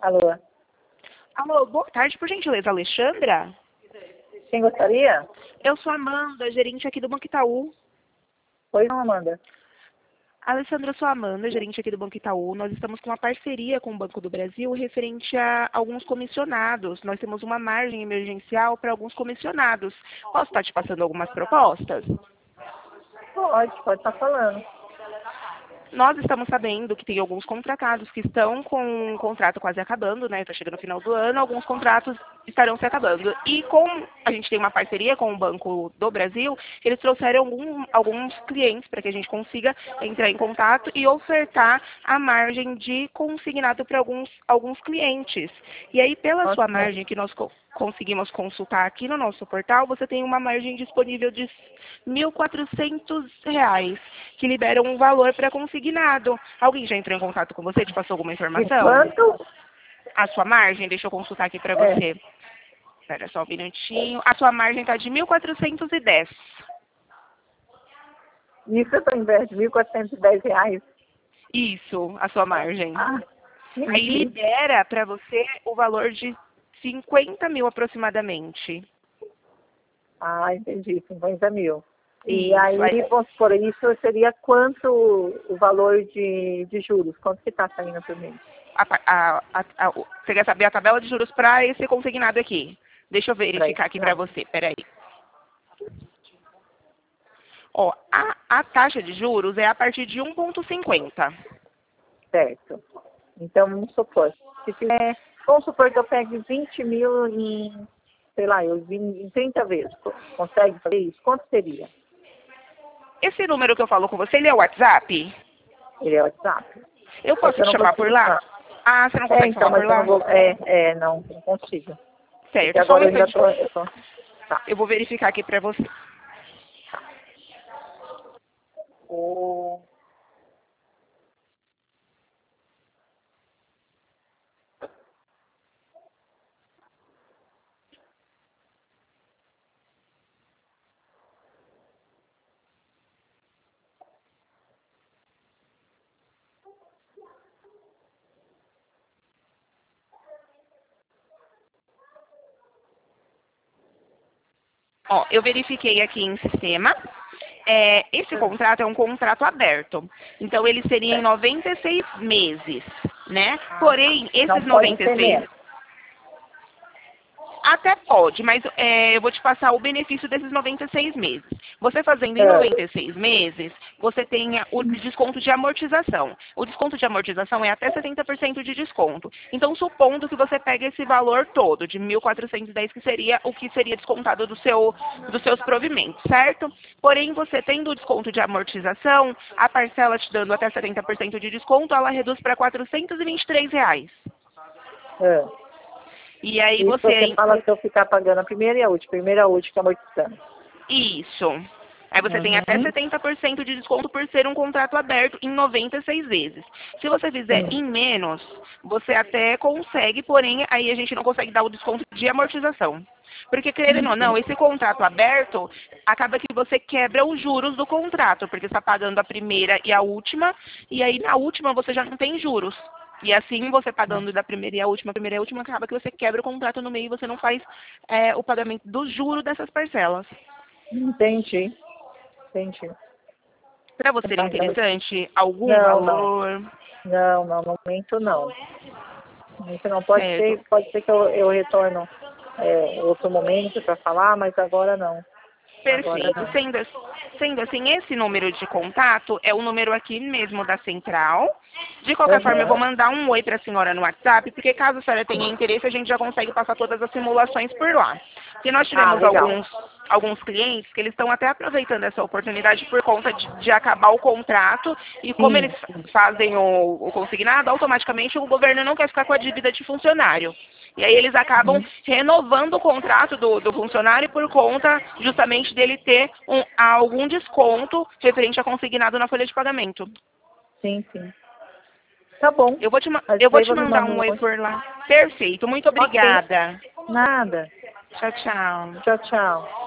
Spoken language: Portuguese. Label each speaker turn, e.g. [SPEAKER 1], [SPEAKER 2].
[SPEAKER 1] Alô?
[SPEAKER 2] Alô, boa tarde, por gentileza, Alexandra?
[SPEAKER 1] Quem gostaria?
[SPEAKER 2] Eu sou a Amanda, gerente aqui do Banco Itaú.
[SPEAKER 1] Oi, não, Amanda.
[SPEAKER 2] Alessandra, eu sou a Amanda, gerente aqui do Banco Itaú. Nós estamos com uma parceria com o Banco do Brasil referente a alguns comissionados. Nós temos uma margem emergencial para alguns comissionados. Posso estar te passando algumas propostas?
[SPEAKER 1] Pode estar falando.
[SPEAKER 2] Nós estamos sabendo que tem alguns contratados que estão com o contrato quase acabando, né? Está chegando no final do ano, alguns contratos estarão se acabando. E como a gente tem uma parceria com o Banco do Brasil, eles trouxeram alguns clientes para que a gente consiga entrar em contato e ofertar a margem de consignado para alguns clientes. E aí, pela sua margem que nós conseguimos consultar aqui no nosso portal, você tem uma margem disponível de R$ 1.400, que libera um valor para consignado. Alguém já entrou em contato com você? Te passou alguma informação?
[SPEAKER 1] De quanto?
[SPEAKER 2] A sua margem, deixa eu consultar aqui para você. Espera só um minutinho. A sua margem está de 1.410.
[SPEAKER 1] Isso ao invés de R$ 1.410.
[SPEAKER 2] Isso, a sua margem. Aí
[SPEAKER 1] Entendi.
[SPEAKER 2] libera para você o valor de 50 mil aproximadamente.
[SPEAKER 1] Entendi. 50 mil. E
[SPEAKER 2] Isso,
[SPEAKER 1] aí, vamos supor, isso seria quanto o valor de juros? Quanto que está saindo por mês?
[SPEAKER 2] Você quer saber a tabela de juros para esse consignado aqui? Deixa eu verificar aqui para você, peraí. Ó, a taxa de juros é a partir de 1,50.
[SPEAKER 1] Certo. Então, vamos supor. Vamos supor que eu pegue 20 mil em, sei lá, em 30 vezes. Consegue fazer isso? Quanto seria?
[SPEAKER 2] Esse número que eu falo com você, ele é o WhatsApp?
[SPEAKER 1] Ele é WhatsApp.
[SPEAKER 2] Eu posso te chamar por lá? Ah, você não consegue chamar por lá?
[SPEAKER 1] Não consigo.
[SPEAKER 2] Certo,
[SPEAKER 1] porque
[SPEAKER 2] só um
[SPEAKER 1] agora
[SPEAKER 2] instante.
[SPEAKER 1] Tá.
[SPEAKER 2] Eu vou verificar aqui para você. Ó, eu verifiquei aqui em sistema. Esse contrato é um contrato aberto. Então, ele seria em 96 meses, né? Porém, esses 96... Até pode, mas eu vou te passar o benefício desses 96 meses. Você fazendo em 96 meses, você tem o desconto de amortização. O desconto de amortização é até 70% de desconto. Então, supondo que você pegue esse valor todo, de 1.410, que seria o que seria descontado dos seus provimentos, certo? Porém, você tendo o desconto de amortização, a parcela te dando até 70% de desconto, ela reduz para R$ 423. E aí
[SPEAKER 1] você fala que eu ficar pagando a primeira e a última amortizando.
[SPEAKER 2] Isso. Aí você tem até 70% de desconto por ser um contrato aberto em 96 vezes. Se você fizer em menos, você até consegue, porém, aí a gente não consegue dar o desconto de amortização. Porque, querendo ou não, esse contrato aberto, acaba que você quebra os juros do contrato, porque você está pagando a primeira e a última, e aí na última você já não tem juros. E assim, você pagando da primeira e a última, acaba que você quebra o contrato no meio e você não faz o pagamento do juro dessas parcelas.
[SPEAKER 1] Entendi.
[SPEAKER 2] Para você seria interessante algum valor?
[SPEAKER 1] Não, no momento não. Pode ser que eu retorno outro momento para falar, mas agora não.
[SPEAKER 2] Perfeito. Sendo assim, esse número de contato é o número aqui mesmo da central. De qualquer forma, eu vou mandar um oi para a senhora no WhatsApp, porque caso a senhora tenha interesse, a gente já consegue passar todas as simulações por lá. Porque nós tivemos alguns clientes que eles estão até aproveitando essa oportunidade por conta de acabar o contrato, e como eles fazem o consignado, automaticamente o governo não quer ficar com a dívida de funcionário. E aí eles acabam renovando o contrato do funcionário por conta justamente dele ter algum desconto referente a consignado na folha de pagamento.
[SPEAKER 1] Sim. Tá bom.
[SPEAKER 2] Eu vou te mandar um oi por lá. Perfeito. Muito obrigada.
[SPEAKER 1] Nada.
[SPEAKER 2] Tchau, tchau.
[SPEAKER 1] Tchau.